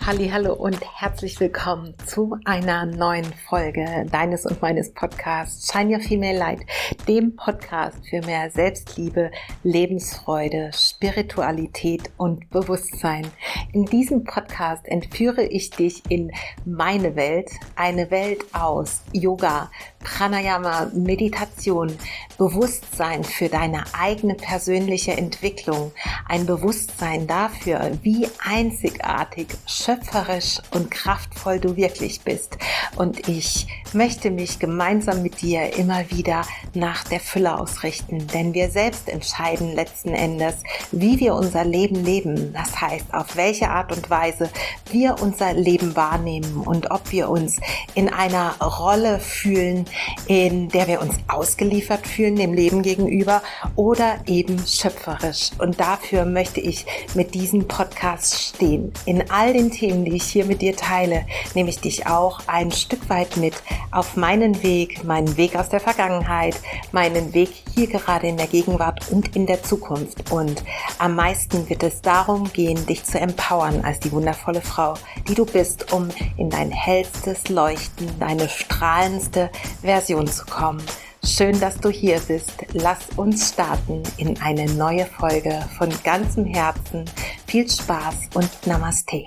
Hallihallo und herzlich willkommen zu einer neuen Folge deines und meines Podcasts Shine Your Female Light, dem Podcast für mehr Selbstliebe, Lebensfreude, Spiritualität und Bewusstsein. In diesem Podcast entführe ich dich in meine Welt, eine Welt aus Yoga, Pranayama, Meditation, Bewusstsein für deine eigene persönliche Entwicklung, ein Bewusstsein dafür, wie einzigartig, schöpferisch und kraftvoll du wirklich bist. Und ich möchte mich gemeinsam mit dir immer wieder nach der Fülle ausrichten, denn wir selbst entscheiden letzten Endes, wie wir unser Leben leben. Das heißt, auf welche Art und Weise wir unser Leben wahrnehmen und ob wir uns in einer Rolle fühlen, in der wir uns ausgeliefert fühlen, dem Leben gegenüber, oder eben schöpferisch. Und dafür möchte ich mit diesem Podcast stehen. In all den Themen, die ich hier mit dir teile, nehme ich dich auch ein Stück weit mit auf meinen Weg aus der Vergangenheit, meinen Weg hier gerade in der Gegenwart und in der Zukunft. Und am meisten wird es darum gehen, dich zu empowern als die wundervolle Frau, die du bist, um in dein hellstes Leuchten, deine strahlendste Version zu kommen. Schön, dass du hier bist. Lass uns starten in eine neue Folge von ganzem Herzen. Viel Spaß und Namaste.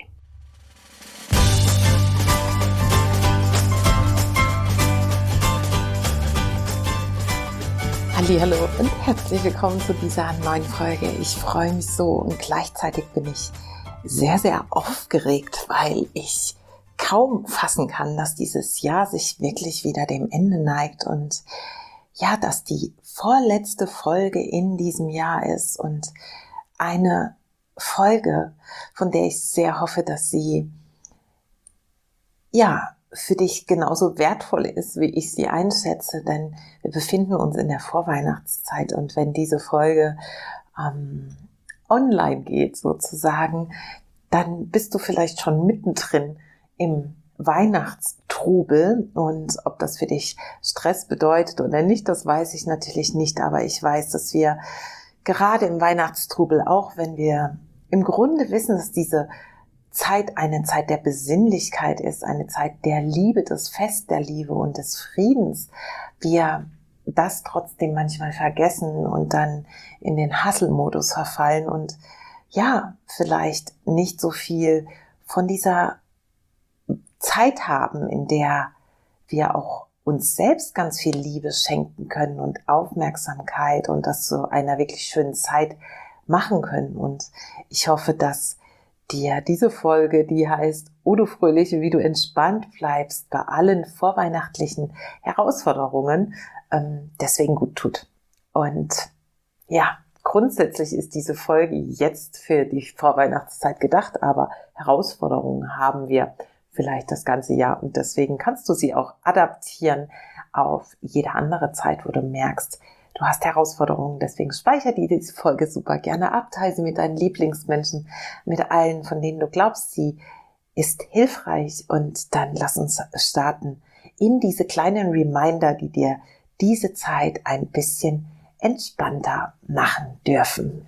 Hallo und herzlich willkommen zu dieser neuen Folge. Ich freue mich so und gleichzeitig bin ich sehr, sehr aufgeregt, weil ich kaum fassen kann, dass dieses Jahr sich wirklich wieder dem Ende neigt und ja, dass die vorletzte Folge in diesem Jahr ist und eine Folge, von der ich sehr hoffe, dass sie für dich genauso wertvoll ist, wie ich sie einschätze, denn wir befinden uns in der Vorweihnachtszeit und wenn diese Folge online geht sozusagen, dann bist du vielleicht schon mittendrin im Weihnachtstrubel und ob das für dich Stress bedeutet oder nicht, das weiß ich natürlich nicht, aber ich weiß, dass wir gerade im Weihnachtstrubel, auch wenn wir im Grunde wissen, dass diese Zeit eine Zeit der Besinnlichkeit ist, eine Zeit der Liebe, das Fest der Liebe und des Friedens, wir das trotzdem manchmal vergessen und dann in den Hustle-Modus verfallen und ja, vielleicht nicht so viel von dieser Zeit haben, in der wir auch uns selbst ganz viel Liebe schenken können und Aufmerksamkeit und das zu einer wirklich schönen Zeit machen können. Und ich hoffe, dass dir diese Folge, die heißt O du Fröhliche, wie du entspannt bleibst bei allen vorweihnachtlichen Herausforderungen, deswegen gut tut. Und ja, grundsätzlich ist diese Folge jetzt für die Vorweihnachtszeit gedacht, aber Herausforderungen haben wir vielleicht das ganze Jahr und deswegen kannst du sie auch adaptieren auf jede andere Zeit, wo du merkst, du hast Herausforderungen. Deswegen speicher dir diese Folge super gerne ab, teile sie mit deinen Lieblingsmenschen, mit allen, von denen du glaubst, sie ist hilfreich und dann lass uns starten in diese kleinen Reminder, die dir diese Zeit ein bisschen entspannter machen dürfen.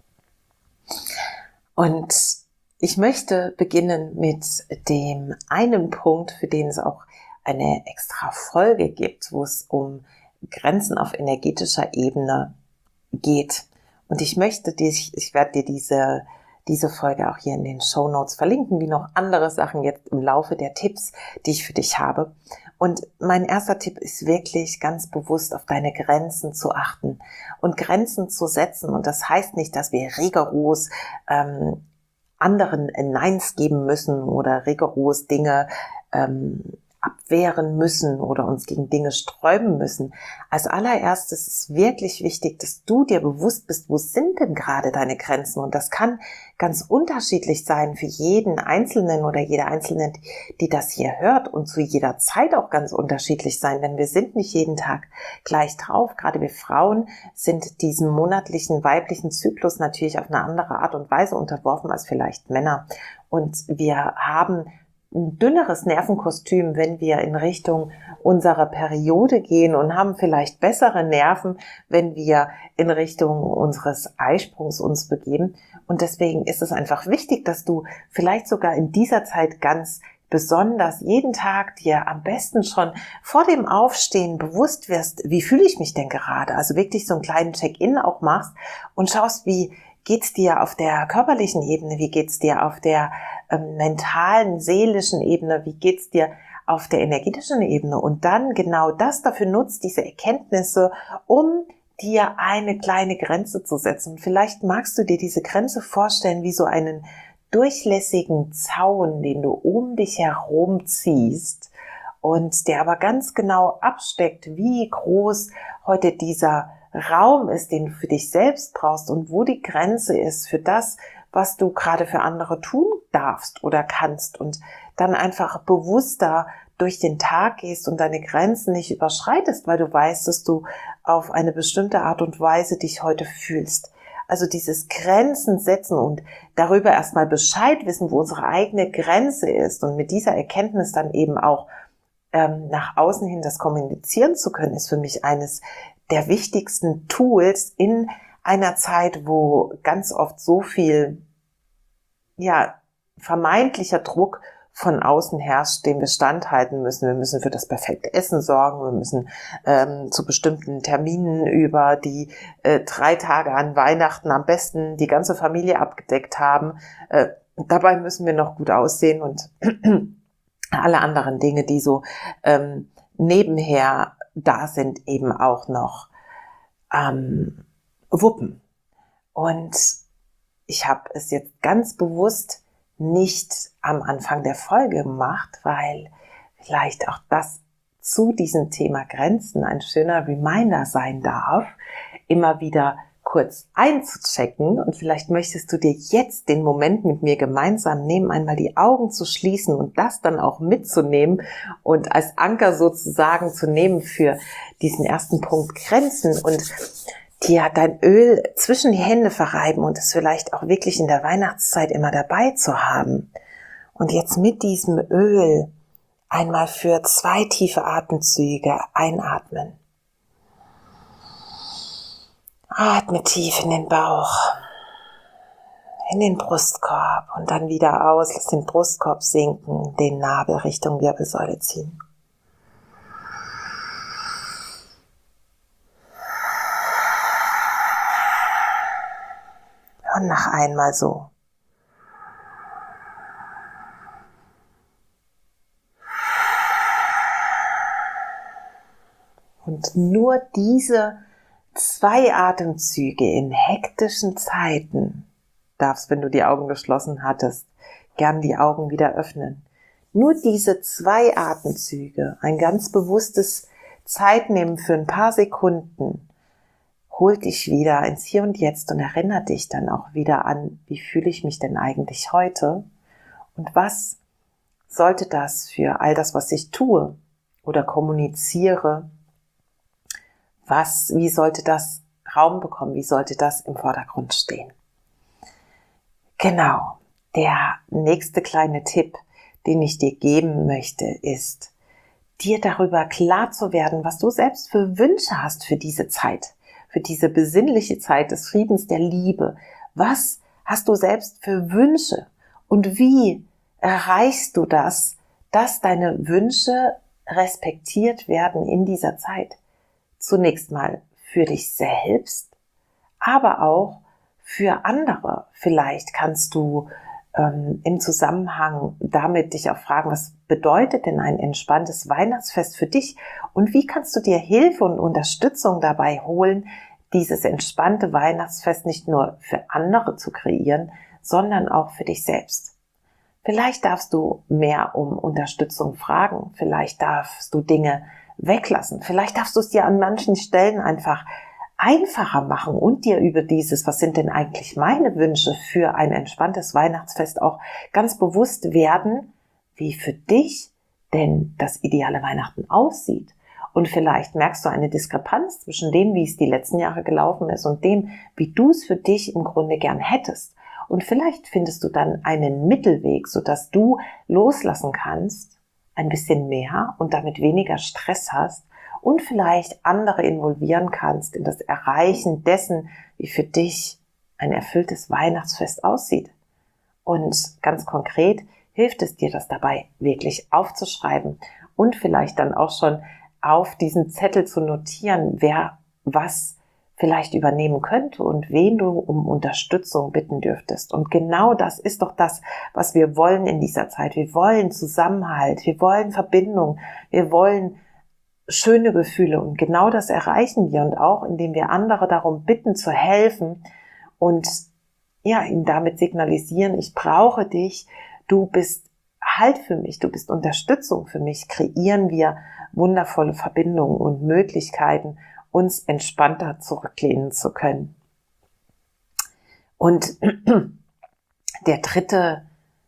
Und ich möchte beginnen mit dem einen Punkt, für den es auch eine extra Folge gibt, wo es um Grenzen auf energetischer Ebene geht. Und ich werde dir diese Folge auch hier in den Shownotes verlinken, wie noch andere Sachen jetzt im Laufe der Tipps, die ich für dich habe. Und mein erster Tipp ist wirklich ganz bewusst auf deine Grenzen zu achten und Grenzen zu setzen. Und das heißt nicht, dass wir rigoros anderen Neins geben müssen oder rigoros Dinge abwehren müssen oder uns gegen Dinge sträuben müssen. Als allererstes ist wirklich wichtig, dass du dir bewusst bist, wo sind denn gerade deine Grenzen? Und das kann ganz unterschiedlich sein für jeden Einzelnen oder jede Einzelne, die das hier hört und zu jeder Zeit auch ganz unterschiedlich sein, denn wir sind nicht jeden Tag gleich drauf. Gerade wir Frauen sind diesem monatlichen weiblichen Zyklus natürlich auf eine andere Art und Weise unterworfen als vielleicht Männer. Und wir haben ein dünneres Nervenkostüm, wenn wir in Richtung unserer Periode gehen und haben vielleicht bessere Nerven, wenn wir in Richtung unseres Eisprungs uns begeben. Und deswegen ist es einfach wichtig, dass du vielleicht sogar in dieser Zeit ganz besonders jeden Tag dir am besten schon vor dem Aufstehen bewusst wirst, wie fühle ich mich denn gerade? Also wirklich so einen kleinen Check-in auch machst und schaust, wie geht's dir auf der körperlichen Ebene, wie geht's dir auf der mentalen, seelischen Ebene, wie geht's dir auf der energetischen Ebene und dann genau das dafür nutzt, diese Erkenntnisse, um dir eine kleine Grenze zu setzen. Und vielleicht magst du dir diese Grenze vorstellen wie so einen durchlässigen Zaun, den du um dich herum ziehst und der aber ganz genau absteckt, wie groß heute dieser Raum ist, den du für dich selbst brauchst und wo die Grenze ist für das, was du gerade für andere tun darfst oder kannst und dann einfach bewusster durch den Tag gehst und deine Grenzen nicht überschreitest, weil du weißt, dass du auf eine bestimmte Art und Weise dich heute fühlst. Also dieses Grenzen setzen und darüber erstmal Bescheid wissen, wo unsere eigene Grenze ist und mit dieser Erkenntnis dann eben auch nach außen hin das kommunizieren zu können, ist für mich eines der wichtigsten Tools in einer Zeit, wo ganz oft so viel vermeintlicher Druck von außen herrscht, dem wir standhalten müssen. Wir müssen für das perfekte Essen sorgen, wir müssen zu bestimmten Terminen über die 3 Tage an Weihnachten am besten die ganze Familie abgedeckt haben. Dabei müssen wir noch gut aussehen und alle anderen Dinge, die so nebenher da sind, eben auch noch wuppen. Und ich habe es jetzt ganz bewusst nicht am Anfang der Folge gemacht, weil vielleicht auch das zu diesem Thema Grenzen ein schöner Reminder sein darf, immer wieder kurz einzuchecken und vielleicht möchtest du dir jetzt den Moment mit mir gemeinsam nehmen, einmal die Augen zu schließen und das dann auch mitzunehmen und als Anker sozusagen zu nehmen für diesen ersten Punkt Grenzen und dir dein Öl zwischen die Hände verreiben und es vielleicht auch wirklich in der Weihnachtszeit immer dabei zu haben. Und jetzt mit diesem Öl einmal für 2 tiefe Atemzüge einatmen. Atme tief in den Bauch, in den Brustkorb und dann wieder aus. Lass den Brustkorb sinken, den Nabel Richtung Wirbelsäule ziehen. Und noch einmal so. Und nur diese 2 Atemzüge in hektischen Zeiten darfst, wenn du die Augen geschlossen hattest, gern die Augen wieder öffnen. Nur diese 2 Atemzüge, ein ganz bewusstes Zeitnehmen für ein paar Sekunden, holt dich wieder ins Hier und Jetzt und erinnert dich dann auch wieder an, wie fühle ich mich denn eigentlich heute und was sollte das für all das, was ich tue oder kommuniziere, wie sollte das Raum bekommen, wie sollte das im Vordergrund stehen. Genau, der nächste kleine Tipp, den ich dir geben möchte, ist, dir darüber klar zu werden, was du selbst für Wünsche hast für diese Zeit, für diese besinnliche Zeit des Friedens, der Liebe. Was hast du selbst für Wünsche und wie erreichst du das, dass deine Wünsche respektiert werden in dieser Zeit? Zunächst mal für dich selbst, aber auch für andere. Vielleicht kannst du im Zusammenhang damit dich auch fragen, was bedeutet denn ein entspanntes Weihnachtsfest für dich und wie kannst du dir Hilfe und Unterstützung dabei holen, dieses entspannte Weihnachtsfest nicht nur für andere zu kreieren, sondern auch für dich selbst. Vielleicht darfst du mehr um Unterstützung fragen, vielleicht darfst du Dinge weglassen, vielleicht darfst du es dir an manchen Stellen einfach einfacher machen und dir über dieses, was sind denn eigentlich meine Wünsche für ein entspanntes Weihnachtsfest auch ganz bewusst werden, wie für dich denn das ideale Weihnachten aussieht. Und vielleicht merkst du eine Diskrepanz zwischen dem, wie es die letzten Jahre gelaufen ist und dem, wie du es für dich im Grunde gern hättest. Und vielleicht findest du dann einen Mittelweg, sodass du loslassen kannst, ein bisschen mehr und damit weniger Stress hast und vielleicht andere involvieren kannst in das Erreichen dessen, wie für dich ein erfülltes Weihnachtsfest aussieht. Und ganz konkret hilft es dir, das dabei wirklich aufzuschreiben und vielleicht dann auch schon auf diesen Zettel zu notieren, wer was vielleicht übernehmen könnte und wen du um Unterstützung bitten dürftest. Und genau das ist doch das, was wir wollen in dieser Zeit. Wir wollen Zusammenhalt, wir wollen Verbindung, wir wollen schöne Gefühle und genau das erreichen wir und auch indem wir andere darum bitten zu helfen und ja, ihnen damit signalisieren, ich brauche dich, du bist Halt für mich, du bist Unterstützung für mich, kreieren wir wundervolle Verbindungen und Möglichkeiten, uns entspannter zurücklehnen zu können. Und der dritte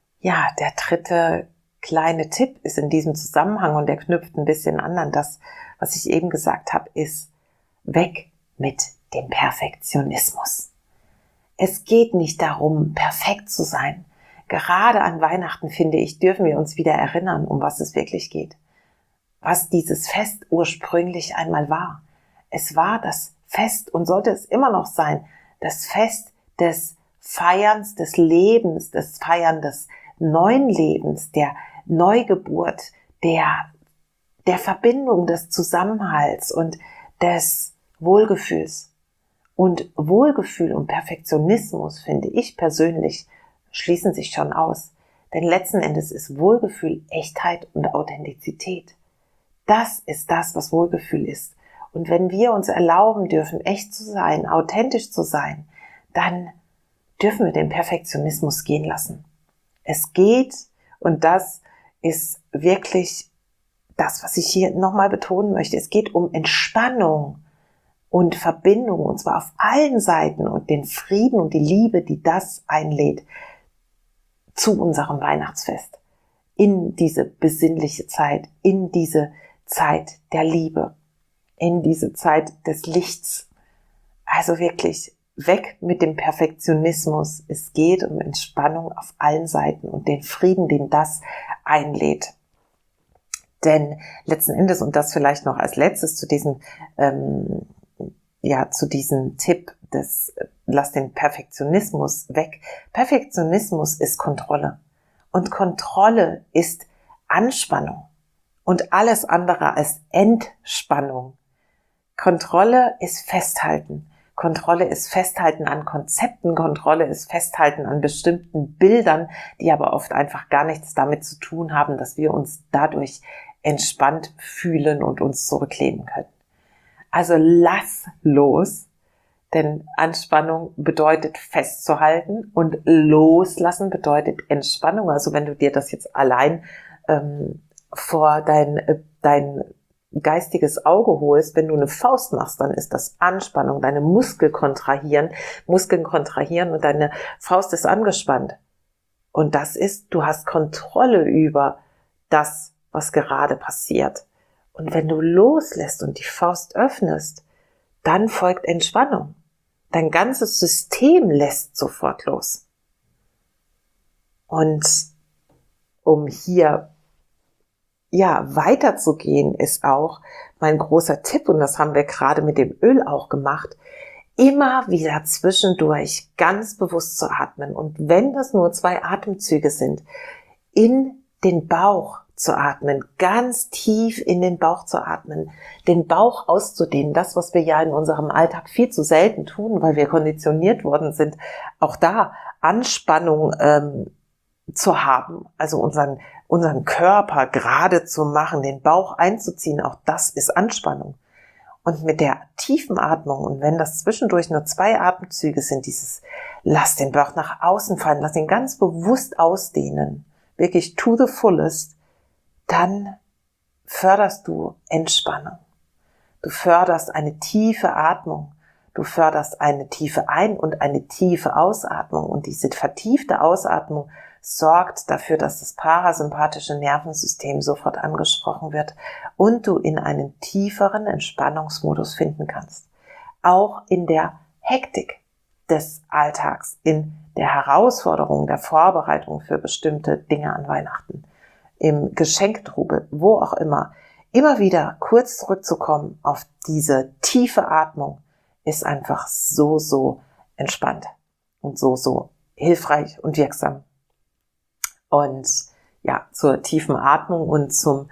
kleine Tipp ist in diesem Zusammenhang und der knüpft ein bisschen an das, was ich eben gesagt habe, ist weg mit dem Perfektionismus. Es geht nicht darum, perfekt zu sein. Gerade an Weihnachten, finde ich, dürfen wir uns wieder erinnern, um was es wirklich geht. Was dieses Fest ursprünglich einmal war. Es war das Fest und sollte es immer noch sein, das Fest des Feierns des Lebens, des Feiern des neuen Lebens, der Neugeburt, der Verbindung, des Zusammenhalts und des Wohlgefühls. Und Wohlgefühl und Perfektionismus, finde ich persönlich, schließen sich schon aus. Denn letzten Endes ist Wohlgefühl Echtheit und Authentizität. Das ist das, was Wohlgefühl ist. Und wenn wir uns erlauben dürfen, echt zu sein, authentisch zu sein, dann dürfen wir den Perfektionismus gehen lassen. Es geht, und das ist wirklich das, was ich hier nochmal betonen möchte, es geht um Entspannung und Verbindung, und zwar auf allen Seiten und den Frieden und die Liebe, die das einlädt zu unserem Weihnachtsfest, in diese besinnliche Zeit, in diese Zeit der Liebe, in diese Zeit des Lichts. Also wirklich weg mit dem Perfektionismus. Es geht um Entspannung auf allen Seiten und den Frieden, den das einlädt. Denn letzten Endes, und das vielleicht noch als letztes zu diesem Tipp des lass den Perfektionismus weg. Perfektionismus ist Kontrolle. Und Kontrolle ist Anspannung. Und alles andere als Entspannung. Kontrolle ist Festhalten. Kontrolle ist Festhalten an Konzepten. Kontrolle ist Festhalten an bestimmten Bildern, die aber oft einfach gar nichts damit zu tun haben, dass wir uns dadurch entspannt fühlen und uns zurücklehnen können. Also lass los, denn Anspannung bedeutet festzuhalten und loslassen bedeutet Entspannung. Also wenn du dir das jetzt allein vor dein geistiges Auge holst, wenn du eine Faust machst, dann ist das Anspannung, deine Muskeln kontrahieren und deine Faust ist angespannt. Und das ist, du hast Kontrolle über das, was gerade passiert. Und wenn du loslässt und die Faust öffnest, dann folgt Entspannung. Dein ganzes System lässt sofort los. Und um hier weiterzugehen, ist auch mein großer Tipp, und das haben wir gerade mit dem Öl auch gemacht, immer wieder zwischendurch ganz bewusst zu atmen. Und wenn das nur 2 Atemzüge sind, in den Bauch zu atmen, ganz tief in den Bauch zu atmen, den Bauch auszudehnen, das, was wir ja in unserem Alltag viel zu selten tun, weil wir konditioniert worden sind, auch da Anspannung zu haben, also unseren Körper gerade zu machen, den Bauch einzuziehen, auch das ist Anspannung. Und mit der tiefen Atmung, und wenn das zwischendurch nur 2 Atemzüge sind, dieses lass den Bauch nach außen fallen, lass ihn ganz bewusst ausdehnen, wirklich to the fullest, dann förderst du Entspannung. Du förderst eine tiefe Atmung. Du förderst eine tiefe Ein- und eine tiefe Ausatmung. Und diese vertiefte Ausatmung sorgt dafür, dass das parasympathische Nervensystem sofort angesprochen wird und du in einen tieferen Entspannungsmodus finden kannst. Auch in der Hektik. des Alltags, in der Herausforderung, der Vorbereitung für bestimmte Dinge an Weihnachten, im Geschenktrubel, wo auch immer wieder kurz zurückzukommen auf diese tiefe Atmung, ist einfach so entspannt und so hilfreich und wirksam. Und ja, zur tiefen Atmung und zum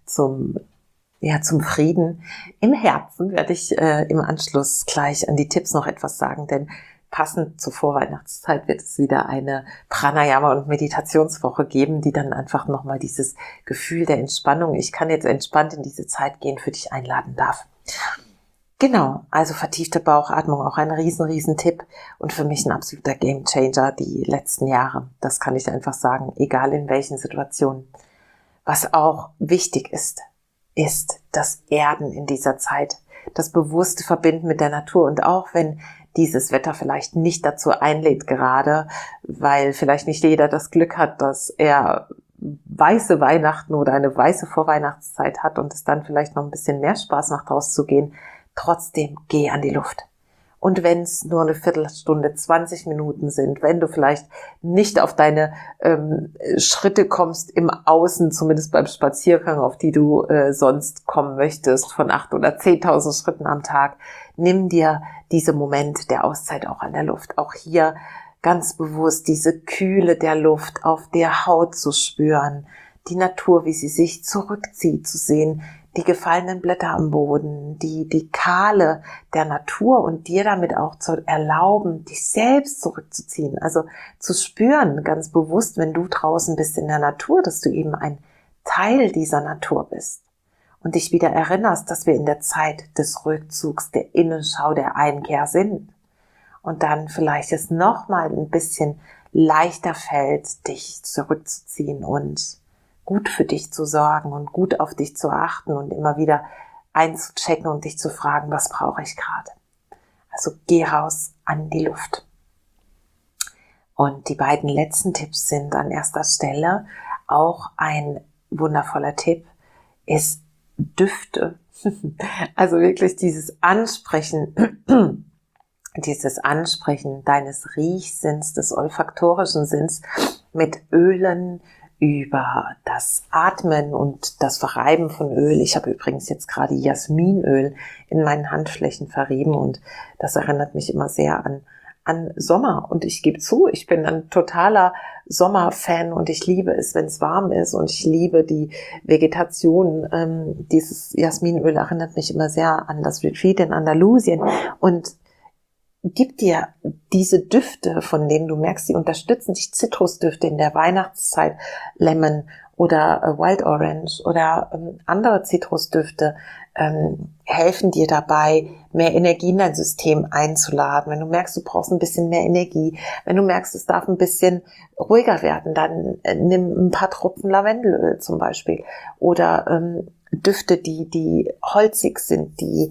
Frieden im Herzen werde ich im Anschluss gleich an die Tipps noch etwas sagen, denn passend zur Vorweihnachtszeit wird es wieder eine Pranayama- und Meditationswoche geben, die dann einfach nochmal dieses Gefühl der Entspannung, ich kann jetzt entspannt in diese Zeit gehen, für dich einladen darf. Genau, also vertiefte Bauchatmung, auch ein riesen Tipp und für mich ein absoluter Gamechanger die letzten Jahre. Das kann ich einfach sagen, egal in welchen Situationen. Was auch wichtig ist das Erden in dieser Zeit, das bewusste Verbinden mit der Natur. Und auch wenn dieses Wetter vielleicht nicht dazu einlädt gerade, weil vielleicht nicht jeder das Glück hat, dass er weiße Weihnachten oder eine weiße Vorweihnachtszeit hat und es dann vielleicht noch ein bisschen mehr Spaß macht, rauszugehen, trotzdem geh an die Luft. Und wenn es nur eine Viertelstunde, 20 Minuten sind, wenn du vielleicht nicht auf deine Schritte kommst im Außen, zumindest beim Spaziergang, auf die du sonst kommen möchtest, von 8.000 oder 10.000 Schritten am Tag, nimm dir diese Momente der Auszeit auch an der Luft. Auch hier ganz bewusst diese Kühle der Luft auf der Haut zu spüren, die Natur, wie sie sich zurückzieht, zu sehen, die gefallenen Blätter am Boden, die Kahle der Natur und dir damit auch zu erlauben, dich selbst zurückzuziehen. Also zu spüren, ganz bewusst, wenn du draußen bist in der Natur, dass du eben ein Teil dieser Natur bist. Und dich wieder erinnerst, dass wir in der Zeit des Rückzugs, der Innenschau, der Einkehr sind. Und dann vielleicht es nochmal ein bisschen leichter fällt, dich zurückzuziehen und gut für dich zu sorgen und gut auf dich zu achten und immer wieder einzuchecken und dich zu fragen, was brauche ich gerade? Also geh raus an die Luft. Und die beiden letzten Tipps sind an erster Stelle auch ein wundervoller Tipp, ist Düfte. Also wirklich dieses Ansprechen deines Riechsinns, des olfaktorischen Sinns mit Ölen, über das Atmen und das Verreiben von Öl. Ich habe übrigens jetzt gerade Jasminöl in meinen Handflächen verrieben und das erinnert mich immer sehr an Sommer. Und ich gebe zu, ich bin ein totaler Sommerfan und ich liebe es, wenn es warm ist und ich liebe die Vegetation. Dieses Jasminöl erinnert mich immer sehr an das Retreat in Andalusien und gib dir diese Düfte, von denen du merkst, die unterstützen dich, Zitrusdüfte in der Weihnachtszeit, Lemon oder Wild Orange oder andere Zitrusdüfte, helfen dir dabei, mehr Energie in dein System einzuladen. Wenn du merkst, du brauchst ein bisschen mehr Energie, wenn du merkst, es darf ein bisschen ruhiger werden, dann nimm ein paar Tropfen Lavendelöl zum Beispiel oder Düfte, die holzig sind, die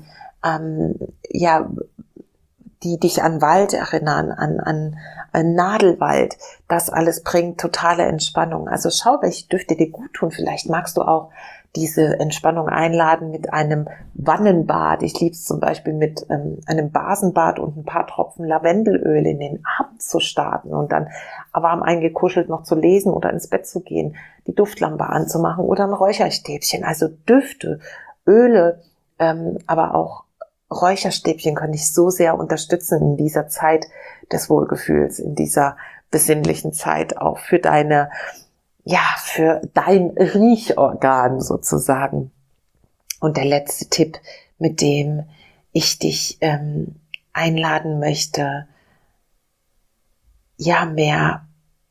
dich an Wald erinnern, an Nadelwald. Das alles bringt totale Entspannung. Also schau, welche Düfte dir gut tun. Vielleicht magst du auch diese Entspannung einladen mit einem Wannenbad. Ich liebe es zum Beispiel mit einem Basenbad und ein paar Tropfen Lavendelöl in den Abend zu starten und dann warm eingekuschelt noch zu lesen oder ins Bett zu gehen, die Duftlampe anzumachen oder ein Räucherstäbchen. Also Düfte, Öle, aber auch Räucherstäbchen können dich so sehr unterstützen in dieser Zeit des Wohlgefühls, in dieser besinnlichen Zeit auch für dein Riechorgan sozusagen. Und der letzte Tipp, mit dem ich dich einladen möchte, mehr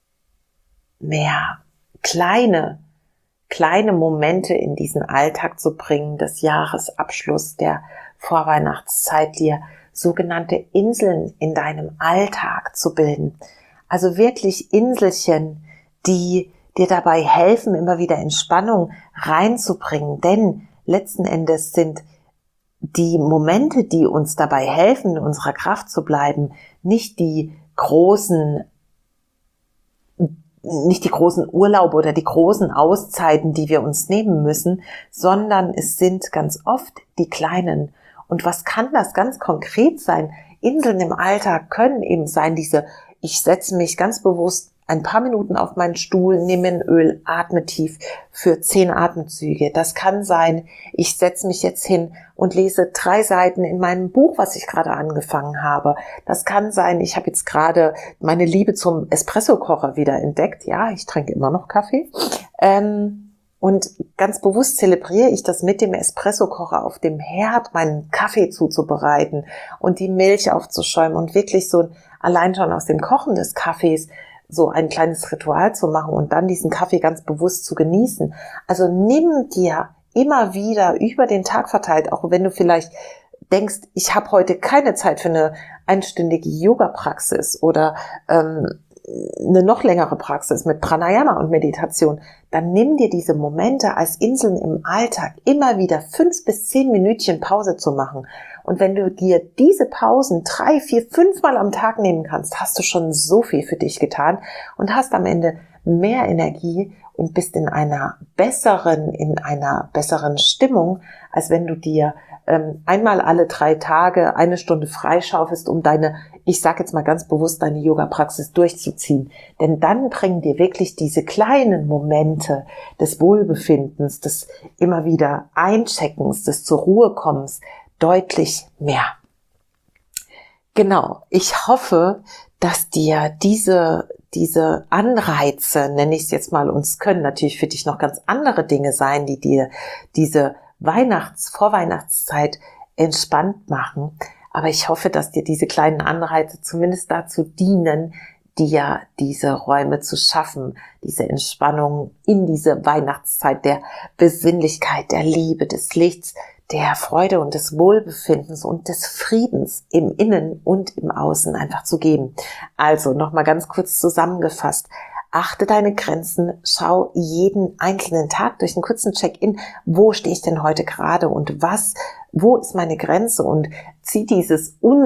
kleine Momente in diesen Alltag zu bringen, des Jahresabschluss der Vorweihnachtszeit, dir sogenannte Inseln in deinem Alltag zu bilden. Also wirklich Inselchen, die dir dabei helfen, immer wieder Entspannung reinzubringen. Denn letzten Endes sind die Momente, die uns dabei helfen, in unserer Kraft zu bleiben, nicht die großen Urlaube oder die großen Auszeiten, die wir uns nehmen müssen, sondern es sind ganz oft die kleinen. Und was kann das ganz konkret sein? Inseln im Alltag können eben sein, ich setze mich ganz bewusst ein paar Minuten auf meinen Stuhl, nehme ein Öl, atme tief für 10 Atemzüge. Das kann sein, ich setze mich jetzt hin und lese 3 Seiten in meinem Buch, was ich gerade angefangen habe. Das kann sein, ich habe jetzt gerade meine Liebe zum Espresso-Kocher wieder entdeckt. Ja, ich trinke immer noch Kaffee. Und ganz bewusst zelebriere ich das mit dem Espresso-Kocher auf dem Herd, meinen Kaffee zuzubereiten und die Milch aufzuschäumen und wirklich so allein schon aus dem Kochen des Kaffees so ein kleines Ritual zu machen und dann diesen Kaffee ganz bewusst zu genießen. Also nimm dir immer wieder über den Tag verteilt, auch wenn du vielleicht denkst, ich habe heute keine Zeit für eine einstündige Yoga-Praxis oder eine noch längere Praxis mit Pranayama und Meditation, dann nimm dir diese Momente als Inseln im Alltag immer wieder 5 bis 10 Minütchen Pause zu machen. Und wenn du dir diese Pausen 3, 4, 5 Mal am Tag nehmen kannst, hast du schon so viel für dich getan und hast am Ende mehr Energie und bist in einer besseren Stimmung, als wenn du dir einmal alle 3 Tage 1 Stunde freischaufelst, um ich sage jetzt mal ganz bewusst, deine Yoga-Praxis durchzuziehen. Denn dann bringen dir wirklich diese kleinen Momente des Wohlbefindens, des immer wieder Eincheckens, des zur Ruhe kommens deutlich mehr. Genau, ich hoffe, dass dir diese Anreize, nenne ich es jetzt mal, und es können natürlich für dich noch ganz andere Dinge sein, die dir diese Vorweihnachtszeit entspannt machen. Aber ich hoffe, dass dir diese kleinen Anreize zumindest dazu dienen, dir diese Räume zu schaffen, diese Entspannung in diese Weihnachtszeit der Besinnlichkeit, der Liebe, des Lichts, der Freude und des Wohlbefindens und des Friedens im Innen und im Außen einfach zu geben. Also nochmal ganz kurz zusammengefasst. Achte deine Grenzen, schau jeden einzelnen Tag durch einen kurzen Check-in, wo stehe ich denn heute gerade und wo ist meine Grenze, und zieh diesen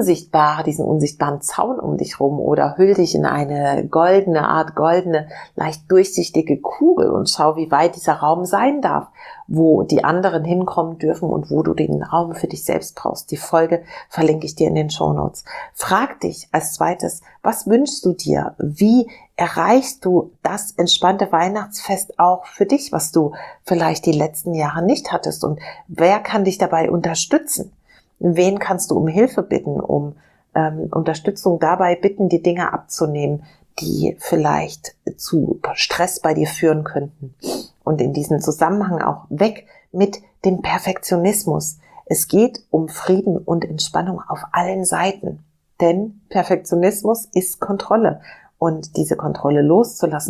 unsichtbaren Zaun um dich rum oder hüll dich in eine goldene, leicht durchsichtige Kugel und schau, wie weit dieser Raum sein darf, wo die anderen hinkommen dürfen und wo du den Raum für dich selbst brauchst. Die Folge verlinke ich dir in den Shownotes. Frag dich als zweites, was wünschst du dir? Wie erreichst du das entspannte Weihnachtsfest auch für dich, was du vielleicht die letzten Jahre nicht hattest? Und wer kann dich dabei unterstützen? Wen kannst du um Hilfe bitten, um Unterstützung dabei bitten, die Dinge abzunehmen, die vielleicht zu Stress bei dir führen könnten? Und in diesem Zusammenhang auch weg mit dem Perfektionismus. Es geht um Frieden und Entspannung auf allen Seiten. Denn Perfektionismus ist Kontrolle. Und diese Kontrolle loszulassen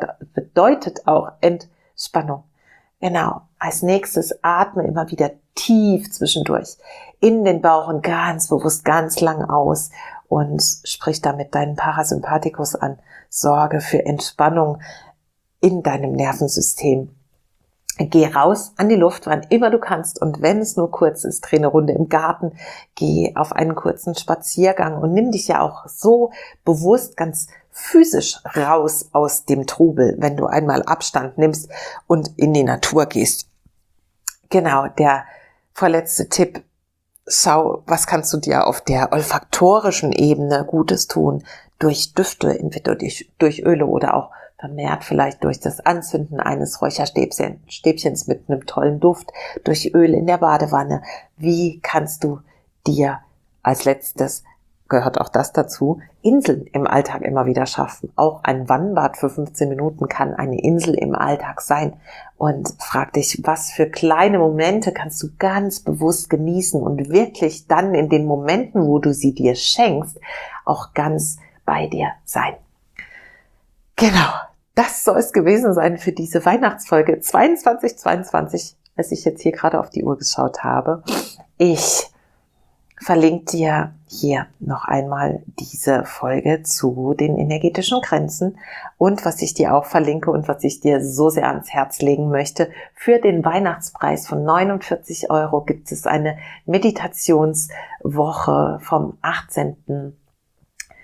bedeutet auch Entspannung. Genau. Als nächstes atme immer wieder tief zwischendurch in den Bauch und ganz bewusst ganz lang aus und sprich damit deinen Parasympathikus an. Sorge für Entspannung in deinem Nervensystem. Geh raus an die Luft, wann immer du kannst, und wenn es nur kurz ist, dreh eine Runde im Garten, geh auf einen kurzen Spaziergang und nimm dich ja auch so bewusst ganz physisch raus aus dem Trubel, wenn du einmal Abstand nimmst und in die Natur gehst. Genau, der vorletzte Tipp: Schau, was kannst du dir auf der olfaktorischen Ebene Gutes tun, durch Düfte, entweder durch Öle oder auch vermehrt vielleicht durch das Anzünden eines Räucherstäbchens mit einem tollen Duft, durch Öl in der Badewanne. Wie kannst du dir als letztes, gehört auch das dazu, Inseln im Alltag immer wieder schaffen? Auch ein Wannenbad für 15 Minuten kann eine Insel im Alltag sein. Und frag dich, was für kleine Momente kannst du ganz bewusst genießen und wirklich dann in den Momenten, wo du sie dir schenkst, auch ganz bei dir sein. Genau, das soll es gewesen sein für diese Weihnachtsfolge 22, als ich jetzt hier gerade auf die Uhr geschaut habe. Ich verlinke dir hier noch einmal diese Folge zu den energetischen Grenzen, und was ich dir auch verlinke und was ich dir so sehr ans Herz legen möchte: für den Weihnachtspreis von 49 € gibt es eine Meditationswoche vom 18.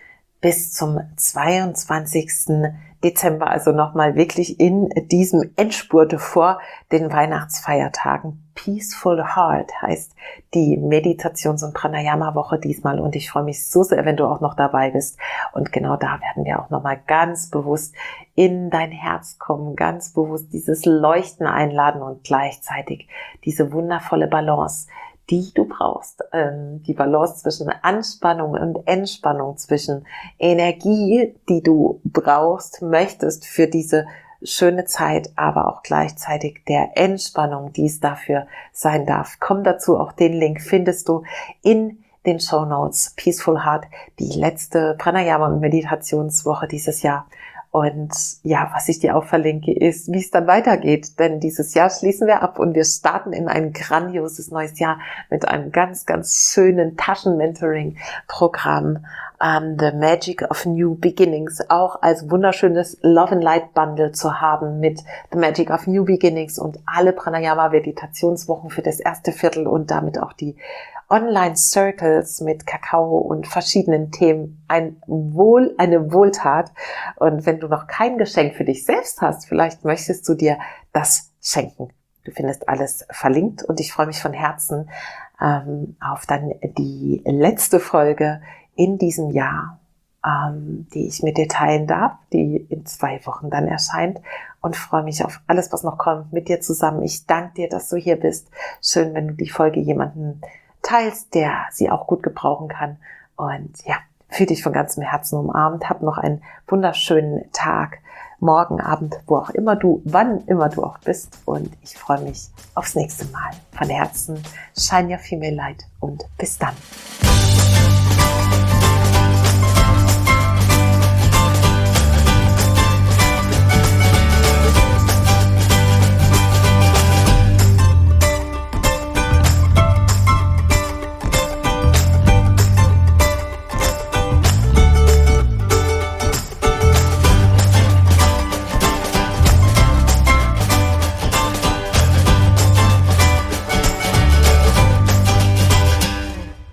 bis zum 22. Dezember, also nochmal wirklich in diesem Endspurt vor den Weihnachtsfeiertagen. Peaceful Heart heißt die Meditations- und Pranayama-Woche diesmal und ich freue mich so sehr, wenn du auch noch dabei bist. Und genau da werden wir auch nochmal ganz bewusst in dein Herz kommen, ganz bewusst dieses Leuchten einladen und gleichzeitig diese wundervolle Balance, die du brauchst, die Balance zwischen Anspannung und Entspannung, zwischen Energie, die du brauchst, möchtest für diese schöne Zeit, aber auch gleichzeitig der Entspannung, die es dafür sein darf. Komm dazu, auch den Link findest du in den Shownotes. Peaceful Heart, die letzte Pranayama- und Meditationswoche dieses Jahr. Und ja, was ich dir auch verlinke, ist, wie es dann weitergeht. Denn dieses Jahr schließen wir ab und wir starten in ein grandioses neues Jahr mit einem ganz, ganz schönen Taschen-Mentoring-Programm. The Magic of New Beginnings, auch als wunderschönes Love and Light Bundle zu haben mit The Magic of New Beginnings und alle Pranayama-Meditationswochen für das erste Viertel und damit auch die Online-Circles mit Kakao und verschiedenen Themen. Eine Wohltat. Und wenn du noch kein Geschenk für dich selbst hast, vielleicht möchtest du dir das schenken. Du findest alles verlinkt und ich freue mich von Herzen auf dann die letzte Folge in diesem Jahr, die ich mit dir teilen darf, die in 2 Wochen dann erscheint und freue mich auf alles, was noch kommt mit dir zusammen. Ich danke dir, dass du hier bist. Schön, wenn du die Folge jemandem teilst, der sie auch gut gebrauchen kann. Und ja, fühl dich von ganzem Herzen umarmt. Hab noch einen wunderschönen Tag, morgen Abend, wo auch immer du, wann immer du auch bist. Und ich freue mich aufs nächste Mal. Von Herzen, Shine Your Female Light und bis dann.